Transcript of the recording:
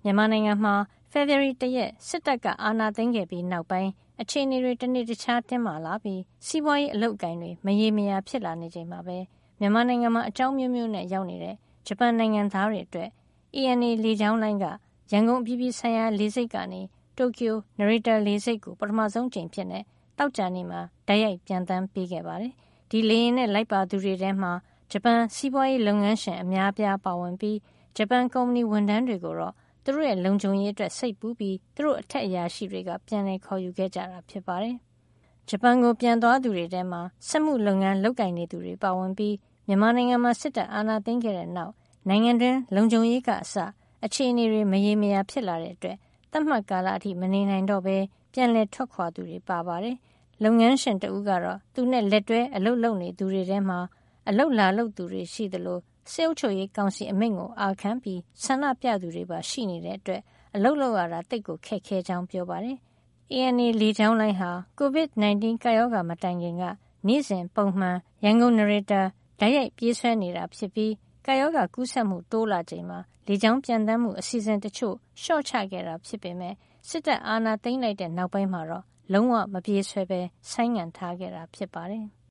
မြန်မာနိုင်ငံမှာ ဖေဖေါ်ဝါရီ 1 ရက်စစ်တပ်ကအာဏာသိမ်းခဲ့ပြီးနောက်ပိုင်းအခြေအနေတွေတနေ့တခြားတင်းမာလာပြီးစီးပွားရေးအလုပ်အကိုင်တွေမရေမရာဖြစ်လာနေချိန်မှာပဲမြန်မာနိုင်ငံမှာအကြောင်းမျိုးမျိုးနဲ့ရောက်နေတဲ့ဂျပန်နိုင်ငံသားတွေအတွက် ANA လေကြောင်းလိုင်းကရန်ကုန်အပြည်ပြည်ဆိုင်ရာလေဆိပ်ကနေတိုကျိုနရီတာလေဆိပ်ကိုပထမဆုံးအကြိမ်ဖြစ်သောကြာနေ့မှာတိုက်ရိုက်ပျံသန်းပေးခဲ့ပါတယ်။ဒီလေယာဉ်နဲ့လိုက်ပါသူတွေထဲမှာဂျပန်စီးပွားရေးလုပ်ငန်းရှင်အများအပြားပါဝင်ပြီးဂျပန်ကုမ္ပဏီဝန်ထမ်းတွေကိုတော့သူတို့ရဲ့လုံခြုံရေးအတွက်စိတ်ပူပြီးသူတို့အထက်အရာရှိတွေကပြန်လည်ခေါ်ယူခဲ့ကြတာဖြစ်ပါတယ်။ဂျပန်ကိုပြန်သွားသူတွေထဲမှာစက်မှုလုပ်ငန်းလုပ်ကိုင်နေသူတွေပါဝင်ပြီးမြန်မာနိုင်ငံမှာစစ်တပ်အာဏာသိမ်းခဲ့တဲ့နောက်နိုင်ငံတွင်းလုံခြုံရေးကအစအခြေအနေတွေမရေမရာဖြစ်လာတဲ့အတွက်သတ်မှတ်ကာလအထိမနေနိုင်တော့ဘဲပြန်လည်ထွက်ခွာသူတွေပါပါတယ်။လုပ်ငန်းရှင်တဦးကတော့သူနဲ့လက်တွဲအလုပ်လုပ်နေသူတွေထဲမှာအလုပ်လာလုပ်သူတွေရှိသလိုစစ်အုပ်ချုပ်ရေးကောင်စီအမိန့်ကိုအာခံပြီးဆန္ဒပြသူတွေပါရှိနေတဲ့အတွက်အလုပ်လုပ်ရတာတိတ်ကိုခက်ခဲကြောင်းပြောပါတယ်။ ANA လေကြောင်းလိုင်းဟာ COVID-19 ကပ်ရောဂါမတိုင်ခင်ကနေ့စဉ်ပုံမှန်ရန်ကုန်နရီတာတိုက်ရိုက်ပြေးဆွဲနေတာဖြစ်ပြီးကပ်ရောဂါကူးစက်မှုတိုးလာချိန်မှာလေကြောင်းပျံသန်းမှုအစီအစဉ်တချို့လျှော့ချခဲ့တာဖြစ်ပေမယ့်စစ်တပ်အာဏာသိမ်းလိုက်တဲ့နောက်ပိုင်းမှာတော့လုံးဝမပြေးဆွဲဘဲဆိုင်းငံ့ထားခဲ့တာဖြစ်ပါတယ်။